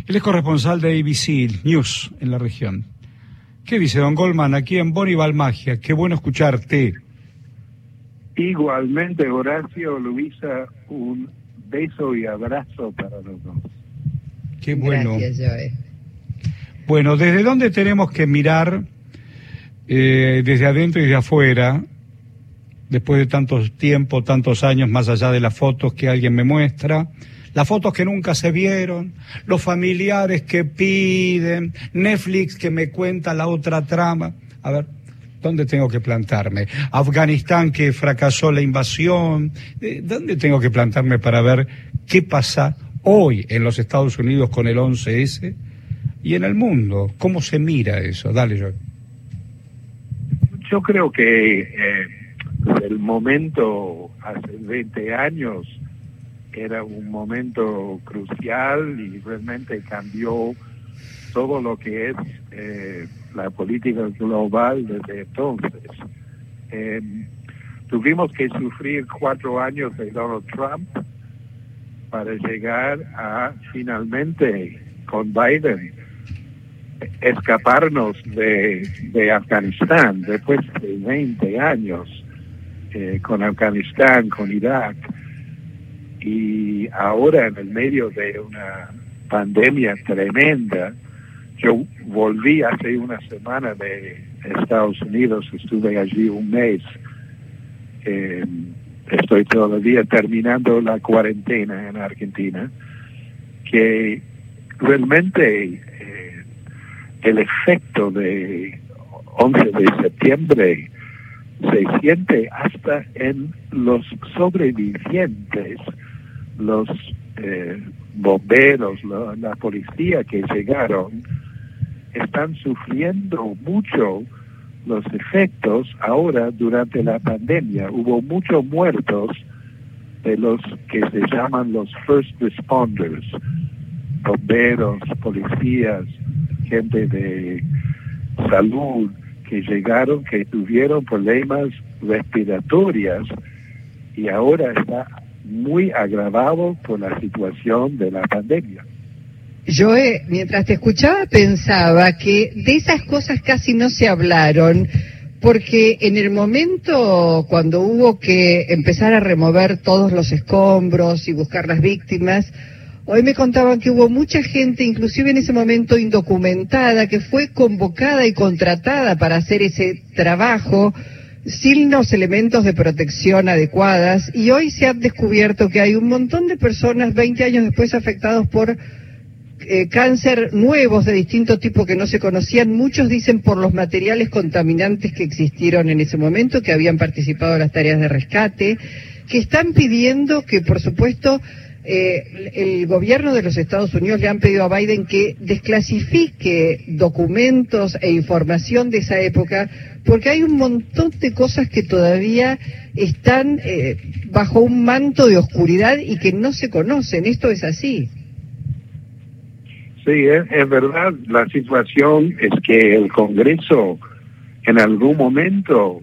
Él es corresponsal de ABC News en la región. ¿Qué dice don Goldman aquí en Bonnie Balmagia? Qué bueno escucharte. Igualmente, Horacio, Luisa, un beso y abrazo para los dos. Qué bueno. Gracias, Joe. Bueno, ¿desde dónde tenemos que mirar, desde adentro y desde afuera, después de tantos tiempos, tantos años, más allá de las fotos que alguien me muestra, las fotos que nunca se vieron, los familiares que piden, Netflix que me cuenta la otra trama? A ver, ¿dónde tengo que plantarme? Afganistán que fracasó la invasión, ¿dónde tengo que plantarme para ver qué pasa hoy en los Estados Unidos con el 11S y en el mundo? ¿Cómo se mira eso? Dale, Joe. Yo creo que el momento hace 20 años era un momento crucial y realmente cambió todo lo que es la política global desde entonces. Tuvimos que sufrir 4 años de Donald Trump para llegar a finalmente con Biden escaparnos de Afganistán después de 20 años con Afganistán, con Irak, y ahora en el medio de una pandemia tremenda. Yo volví hace una semana de Estados Unidos, estuve allí un mes. Estoy todavía terminando la cuarentena en Argentina, que realmente el efecto de 11 de septiembre se siente hasta en los sobrevivientes, los bomberos, la policía que llegaron, están sufriendo mucho los efectos ahora durante la pandemia. Hubo muchos muertos de los que se llaman los first responders, bomberos, policías, gente de salud que llegaron, que tuvieron problemas respiratorios y ahora está muy agravado por la situación de la pandemia. Joe, mientras te escuchaba pensaba que de esas cosas casi no se hablaron, porque en el momento cuando hubo que empezar a remover todos los escombros y buscar las víctimas, hoy me contaban que hubo mucha gente, inclusive en ese momento indocumentada, que fue convocada y contratada para hacer ese trabajo sin los elementos de protección adecuadas, y hoy se ha descubierto que hay un montón de personas 20 años después afectados por cáncer nuevos de distinto tipo que no se conocían. Muchos dicen por los materiales contaminantes que existieron en ese momento, que habían participado en las tareas de rescate, que están pidiendo que, por supuesto, el gobierno de los Estados Unidos le han pedido a Biden que desclasifique documentos e información de esa época, porque hay un montón de cosas que todavía están bajo un manto de oscuridad y que no se conocen. Esto es así. Sí, es verdad. La situación es que el Congreso en algún momento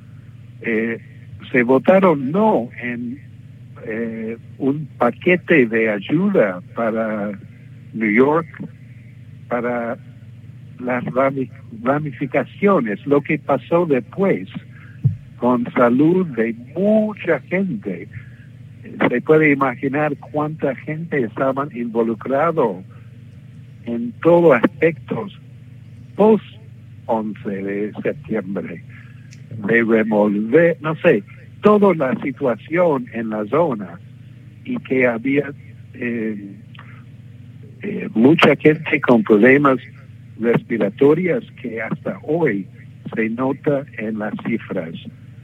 se votaron no en un paquete de ayuda para New York, para las ramificaciones, lo que pasó después con salud de mucha gente. Se puede imaginar cuánta gente estaban involucrado en todos aspectos post 11 de septiembre, de remover, no sé, toda la situación en la zona, y que había mucha gente con problemas respiratorios que hasta hoy se nota en las cifras,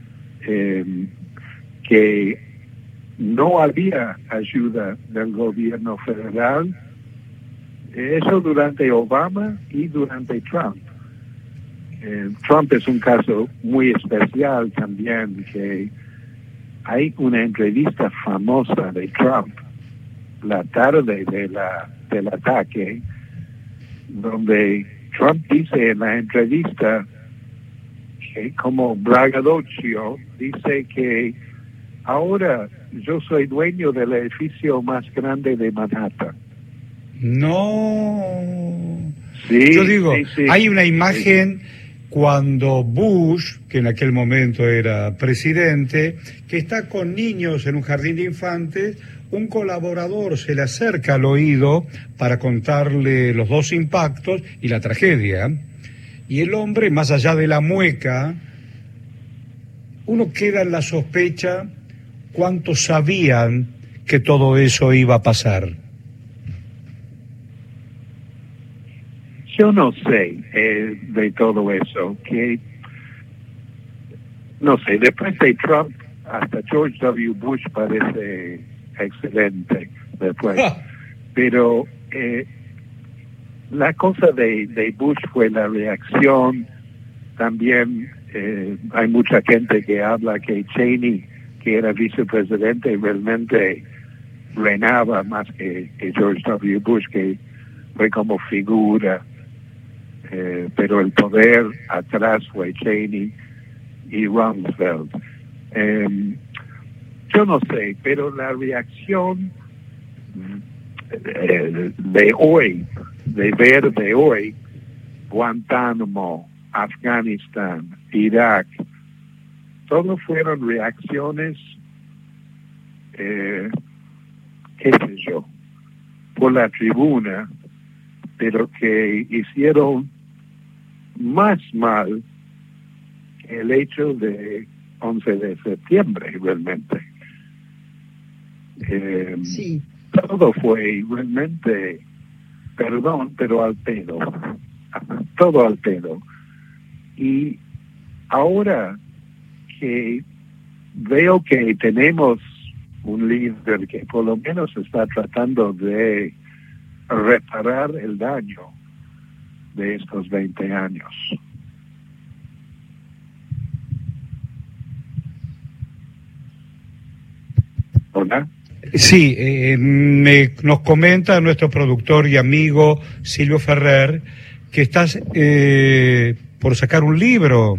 que no había ayuda del gobierno federal. Eso durante Obama y durante Trump. Trump es un caso muy especial también, que hay una entrevista famosa de Trump la tarde del ataque, donde Trump dice en la entrevista que, como braggadocio, dice que ahora yo soy dueño del edificio más grande de Manhattan. No. Sí, Yo digo, sí. hay una imagen cuando Bush, que en aquel momento era presidente, que está con niños en un jardín de infantes, un colaborador se le acerca al oído para contarle los dos impactos y la tragedia, y el hombre, más allá de la mueca, uno queda en la sospecha cuántos sabían que todo eso iba a pasar. Yo no sé de todo eso, que no sé, después de Trump hasta George W. Bush parece excelente después, pero la cosa de Bush fue la reacción. También hay mucha gente que habla que Cheney, que era vicepresidente, realmente reinaba más que George W. Bush, que fue como figura. Pero el poder atrás fue Cheney y Rumsfeld. Yo no sé, pero la reacción de hoy, de ver de hoy, Guantánamo, Afganistán, Irak, todos fueron reacciones, qué sé yo, por la tribuna, pero que hicieron más mal que el hecho de 11 de septiembre, realmente. Sí. Todo fue realmente, perdón, pero al pedo. Todo al pedo. Y ahora que veo que tenemos un líder que por lo menos está tratando de reparar el daño de estos 20 años. ¿Hola? Sí, nos comenta nuestro productor y amigo Silvio Ferrer que estás por sacar un libro.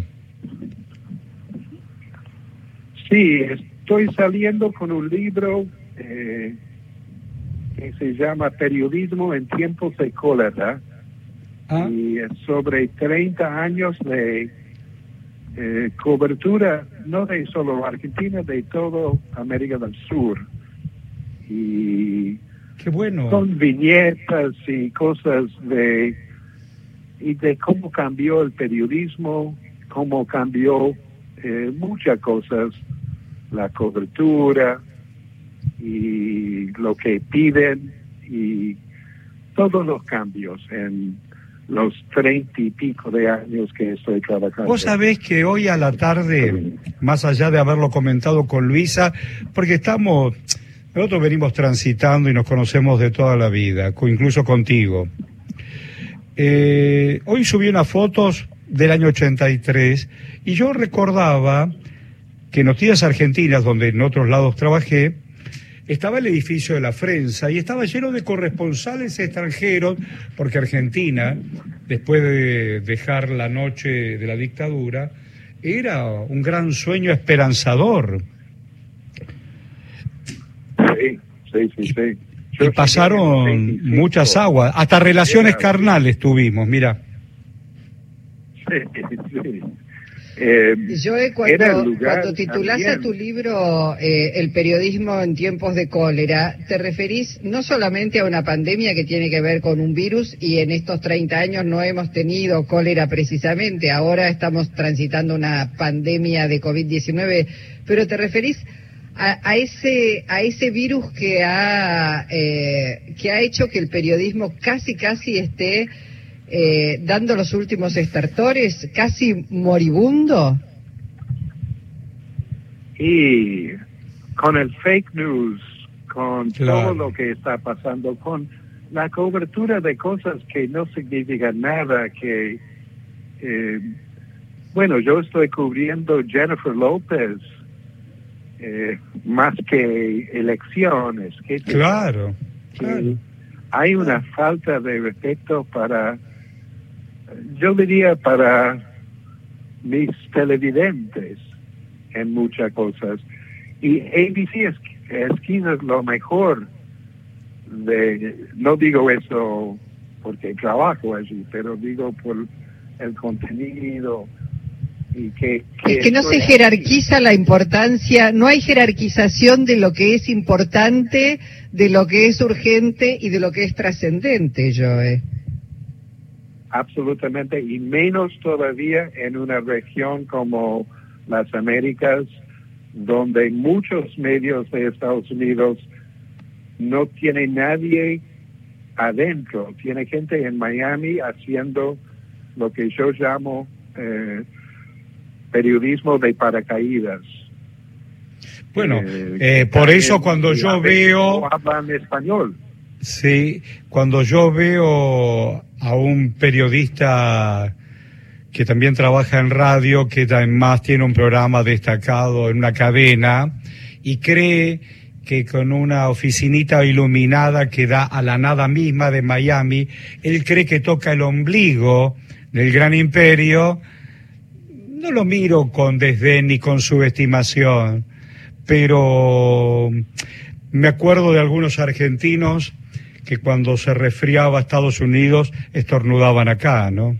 Sí, estoy saliendo con un libro que se llama Periodismo en tiempos de cólera. Y es sobre 30 años de cobertura, no de solo Argentina, de todo América del Sur. Y qué bueno. Son viñetas y cosas de cómo cambió el periodismo, cómo cambió muchas cosas, la cobertura y lo que piden y todos los cambios en los 30 y pico de años que estoy trabajando. Vos sabés que hoy a la tarde, más allá de haberlo comentado con Luisa, porque nosotros venimos transitando y nos conocemos de toda la vida, incluso contigo. Hoy subí unas fotos del año 83 y yo recordaba que en Noticias Argentinas, donde en otros lados trabajé, estaba el edificio de la Prensa y estaba lleno de corresponsales extranjeros, porque Argentina, después de dejar la noche de la dictadura, era un gran sueño esperanzador. Sí. Y pasaron muchas aguas, hasta relaciones carnales tuvimos, mira. Sí. Joe, cuando titulás a tu libro El periodismo en tiempos de cólera, te referís no solamente a una pandemia que tiene que ver con un virus, y en estos 30 años no hemos tenido cólera precisamente, ahora estamos transitando una pandemia de COVID-19, pero te referís a ese virus que ha hecho que el periodismo casi esté dando los últimos estertores, casi moribundo. Y con el fake news, con claro, todo lo que está pasando, con la cobertura de cosas que no significan nada, que yo estoy cubriendo Jennifer López más que elecciones. Claro. Hay una falta de respeto yo diría para mis televidentes en muchas cosas. Y ABC es quizás no digo eso porque trabajo allí, pero digo por el contenido y que es que no se jerarquiza la importancia, no hay jerarquización de lo que es importante, de lo que es urgente y de lo que es trascendente, Joe. Absolutamente, y menos todavía en una región como las Américas, donde muchos medios de Estados Unidos no tiene nadie adentro, tiene gente en Miami haciendo lo que yo llamo periodismo de paracaídas. Bueno, por eso cuando yo veo... No hablan español. Sí, cuando yo veo a un periodista que también trabaja en radio, que además tiene un programa destacado en una cadena, y cree que con una oficinita iluminada que da a la nada misma de Miami, él cree que toca el ombligo del gran imperio, no lo miro con desdén ni con subestimación, pero me acuerdo de algunos argentinos que cuando se resfriaba a Estados Unidos estornudaban acá, ¿no?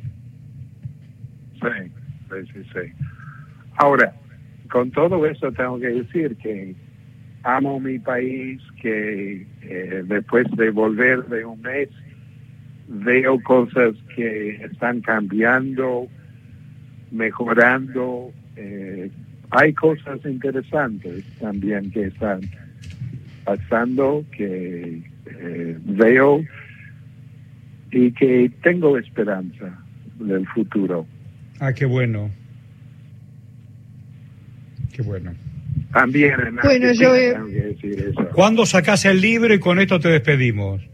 Sí. Ahora, con todo eso tengo que decir que amo mi país, que después de volver de un mes veo cosas que están cambiando, mejorando. Hay cosas interesantes también que están pasando, que veo y que tengo esperanza del futuro. Ah, qué bueno. Qué bueno. También en Argentina, tengo que decir eso. ¿Cuándo sacás el libro y con esto te despedimos?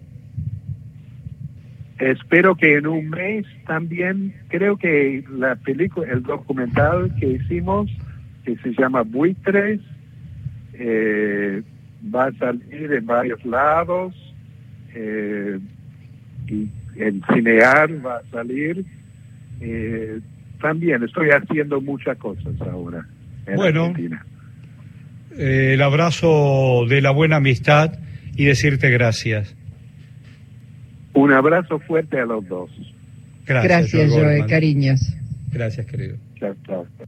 Espero que en un mes también. Creo que la película, el documental que hicimos, que se llama Buitres, va a salir en varios lados, y en Cinear va a salir. También estoy haciendo muchas cosas ahora en Argentina. El abrazo de la buena amistad y decirte gracias. Un abrazo fuerte a los dos. Gracias, Joe, cariños. Gracias, querido. Chao.